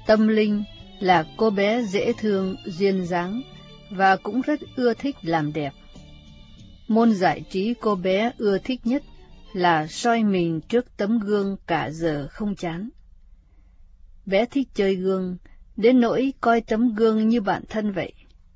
Tâm Linh là cô bé dễ thương, duyên dáng và cũng rất ưa thích làm đẹp. Môn giải trí cô bé ưa thích nhất là soi mình trước tấm gương cả giờ không chán. Bé thích chơi gương, đến nỗi coi tấm gương như bạn thân vậy.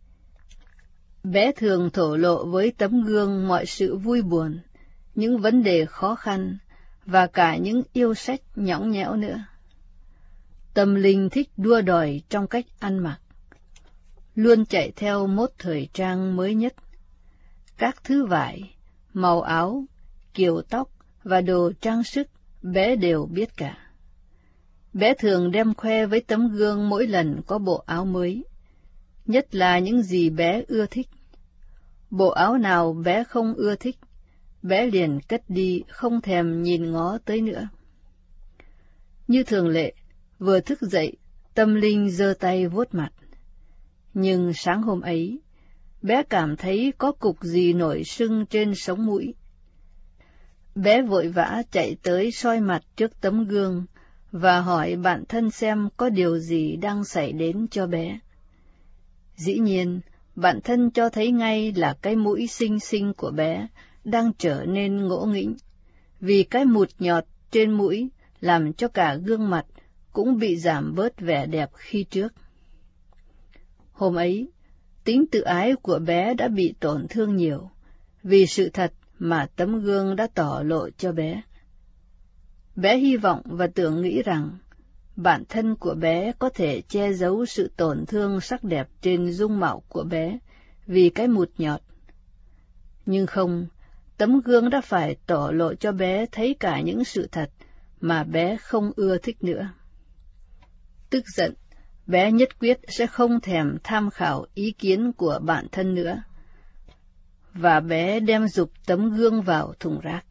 Bé thường thổ lộ với tấm gương mọi sự vui buồn, những vấn đề khó khăn, và cả những yêu sách nhõng nhẽo nữa. Tâm Linh thích đua đòi trong cách ăn mặc, luôn chạy theo mốt thời trang mới nhất. Các thứ vải, màu áo, kiểu tóc và đồ trang sức bé đều biết cả. Bé thường đem khoe với tấm gương mỗi lần có bộ áo mới, nhất là những gì bé ưa thích. Bộ áo nào bé không ưa thích, bé liền cất đi không thèm nhìn ngó tới nữa. Như thường lệ, vừa thức dậy, Tâm Linh giơ tay vuốt mặt. Nhưng sáng hôm ấy, bé cảm thấy có cục gì nổi sưng trên sống mũi. Bé vội vã chạy tới soi mặt trước tấm gương và hỏi bạn thân xem có điều gì đang xảy đến cho bé. Dĩ nhiên, bạn thân cho thấy ngay là cái mũi xinh xinh của bé đang trở nên ngỗ nghĩnh, vì cái mụt nhọt trên mũi làm cho cả gương mặt cũng bị giảm bớt vẻ đẹp khi trước. Hôm ấy, tính tự ái của bé đã bị tổn thương nhiều, vì sự thật mà tấm gương đã tỏ lộ cho bé. Bé hy vọng và tưởng nghĩ rằng bản thân của bé có thể che giấu sự tổn thương sắc đẹp trên dung mạo của bé vì cái mụt nhọt. Nhưng không, tấm gương đã phải tỏ lộ cho bé thấy cả những sự thật mà bé không ưa thích nữa. Tức giận, bé nhất quyết sẽ không thèm tham khảo ý kiến của bạn thân nữa, và bé đem giục tấm gương vào thùng rác.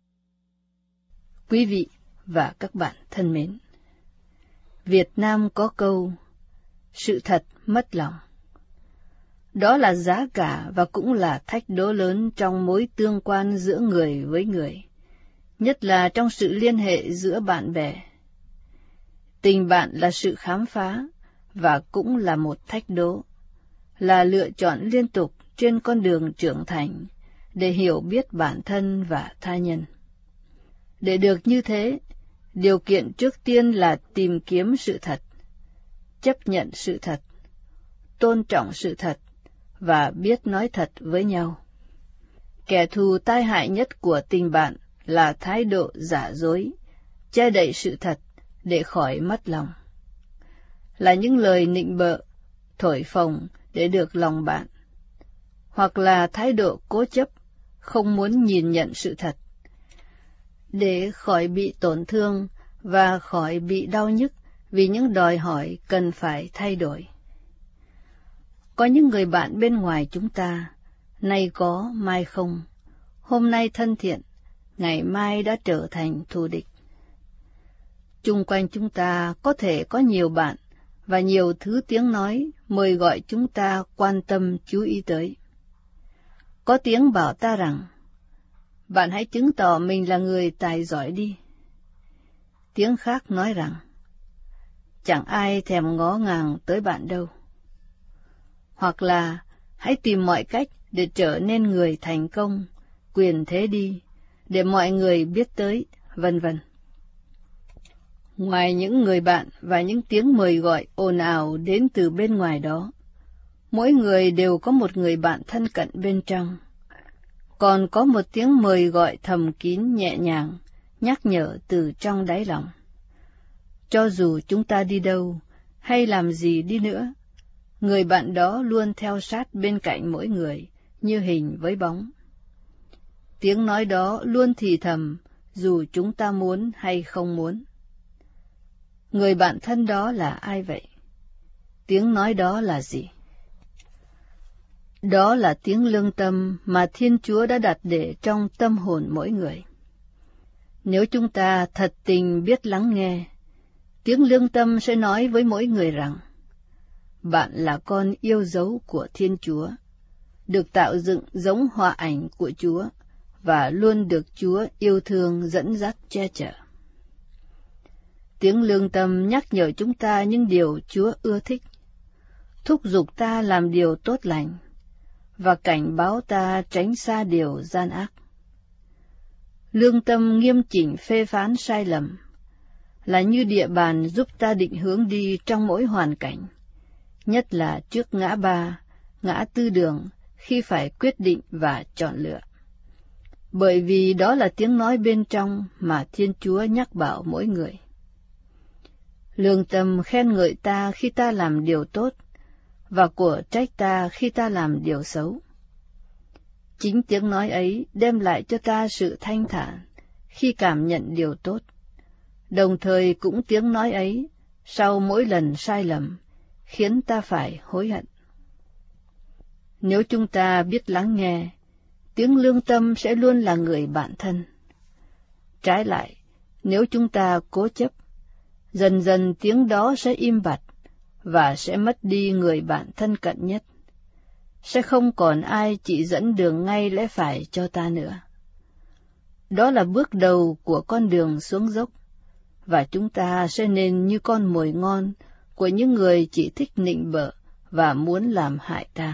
Quý vị và các bạn thân mến, Việt Nam có câu, sự thật mất lòng. Đó là giá cả và cũng là thách đố lớn trong mối tương quan giữa người với người, nhất là trong sự liên hệ giữa bạn bè. Tình bạn là sự khám phá và cũng là một thách đố, là lựa chọn liên tục trên con đường trưởng thành để hiểu biết bản thân và tha nhân. Để được như thế, điều kiện trước tiên là tìm kiếm sự thật, chấp nhận sự thật, tôn trọng sự thật và biết nói thật với nhau. Kẻ thù tai hại nhất của tình bạn là thái độ giả dối, che đậy sự thật để khỏi mất lòng. Là những lời nịnh bợ, thổi phồng để được lòng bạn, hoặc là thái độ cố chấp, không muốn nhìn nhận sự thật, để khỏi bị tổn thương và khỏi bị đau nhức vì những đòi hỏi cần phải thay đổi. Có những người bạn bên ngoài chúng ta, nay có, mai không, hôm nay thân thiện, ngày mai đã trở thành thù địch. Chung quanh chúng ta có thể có nhiều bạn và nhiều thứ tiếng nói mời gọi chúng ta quan tâm chú ý tới. Có tiếng bảo ta rằng, bạn hãy chứng tỏ mình là người tài giỏi đi. Tiếng khác nói rằng, chẳng ai thèm ngó ngàng tới bạn đâu. Hoặc là, hãy tìm mọi cách để trở nên người thành công, quyền thế đi, để mọi người biết tới, vân vân. Ngoài những người bạn và những tiếng mời gọi ồn ào đến từ bên ngoài đó, mỗi người đều có một người bạn thân cận bên trong. Còn có một tiếng mời gọi thầm kín nhẹ nhàng, nhắc nhở từ trong đáy lòng. Cho dù chúng ta đi đâu, hay làm gì đi nữa, người bạn đó luôn theo sát bên cạnh mỗi người, như hình với bóng. Tiếng nói đó luôn thì thầm, dù chúng ta muốn hay không muốn. Người bạn thân đó là ai vậy? Tiếng nói đó là gì? Đó là tiếng lương tâm mà Thiên Chúa đã đặt để trong tâm hồn mỗi người. Nếu chúng ta thật tình biết lắng nghe, tiếng lương tâm sẽ nói với mỗi người rằng, bạn là con yêu dấu của Thiên Chúa, được tạo dựng giống họa ảnh của Chúa, và luôn được Chúa yêu thương dẫn dắt che chở. Tiếng lương tâm nhắc nhở chúng ta những điều Chúa ưa thích, thúc giục ta làm điều tốt lành, và cảnh báo ta tránh xa điều gian ác. Lương tâm nghiêm chỉnh phê phán sai lầm, là như địa bàn giúp ta định hướng đi trong mỗi hoàn cảnh, nhất là trước ngã ba, ngã tư đường, khi phải quyết định và chọn lựa. Bởi vì đó là tiếng nói bên trong mà Thiên Chúa nhắc bảo mỗi người. Lương tâm khen ngợi ta khi ta làm điều tốt, và của trách ta khi ta làm điều xấu. Chính tiếng nói ấy đem lại cho ta sự thanh thản khi cảm nhận điều tốt, đồng thời cũng tiếng nói ấy, sau mỗi lần sai lầm, khiến ta phải hối hận. Nếu chúng ta biết lắng nghe, tiếng lương tâm sẽ luôn là người bạn thân. Trái lại, nếu chúng ta cố chấp, dần dần tiếng đó sẽ im bặt, và sẽ mất đi người bạn thân cận nhất. Sẽ không còn ai chỉ dẫn đường ngay lẽ phải cho ta nữa. Đó là bước đầu của con đường xuống dốc, và chúng ta sẽ nên như con mồi ngon của những người chỉ thích nịnh bợ và muốn làm hại ta.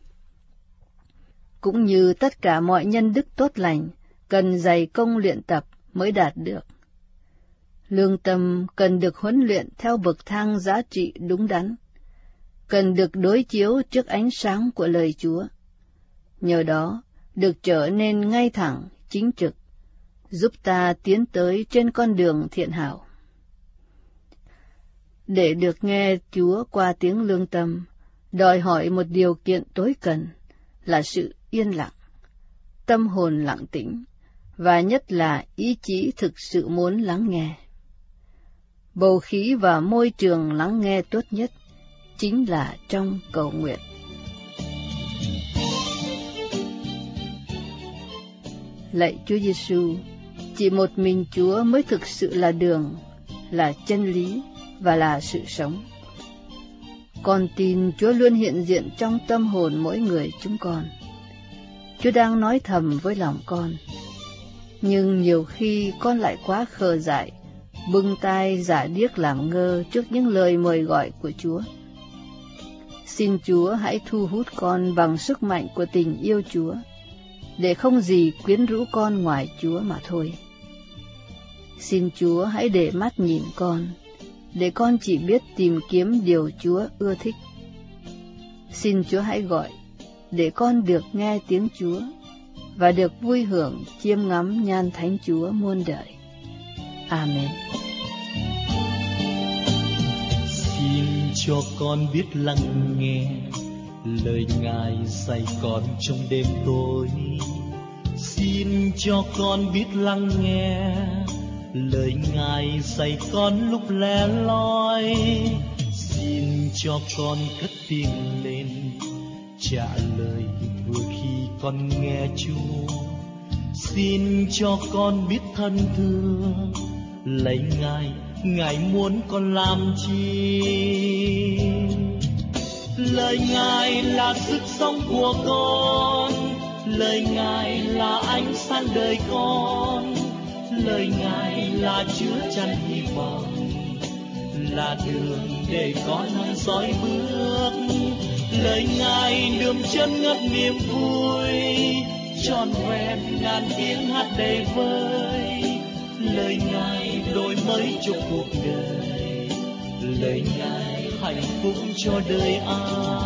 Cũng như tất cả mọi nhân đức tốt lành, cần dày công luyện tập mới đạt được. Lương tâm cần được huấn luyện theo bậc thang giá trị đúng đắn, cần được đối chiếu trước ánh sáng của lời Chúa. Nhờ đó, được trở nên ngay thẳng, chính trực, giúp ta tiến tới trên con đường thiện hảo. Để được nghe Chúa qua tiếng lương tâm, đòi hỏi một điều kiện tối cần là sự yên lặng, tâm hồn lặng tĩnh, và nhất là ý chí thực sự muốn lắng nghe. Bầu khí và môi trường lắng nghe tốt nhất chính là trong cầu nguyện. Lạy Chúa Giêsu, chỉ một mình Chúa mới thực sự là đường, là chân lý và là sự sống. Con tin Chúa luôn hiện diện trong tâm hồn mỗi người chúng con. Chúa đang nói thầm với lòng con, nhưng nhiều khi con lại quá khờ dại, bưng tai giả điếc làm ngơ trước những lời mời gọi của Chúa. Xin Chúa hãy thu hút con bằng sức mạnh của tình yêu Chúa, để không gì quyến rũ con ngoài Chúa mà thôi. Xin Chúa hãy để mắt nhìn con, để con chỉ biết tìm kiếm điều Chúa ưa thích. Xin Chúa hãy gọi, để con được nghe tiếng Chúa, và được vui hưởng chiêm ngắm nhan thánh Chúa muôn đời. Amen. Xin cho con biết lắng nghe lời Ngài dạy con trong đêm tối. Xin cho con biết lắng nghe lời Ngài dạy con lúc lẻ loi. Xin cho con cất tiếng lên trả lời vừa khi con nghe Chúa. Xin cho con biết thân thương lấy Ngài, Ngài muốn con làm chi. Lời Ngài là sức sống của con, lời Ngài là ánh sáng đời con, lời Ngài là chứa chan hy vọng, là đường để con hăng dõi bước. Lời Ngài đượm chân ngất niềm vui, trọn vẹn ngàn tiếng hát đầy vơi. Lời Ngài đổi mới cho cuộc đời, lời Ngài hạnh phúc cho đời ai.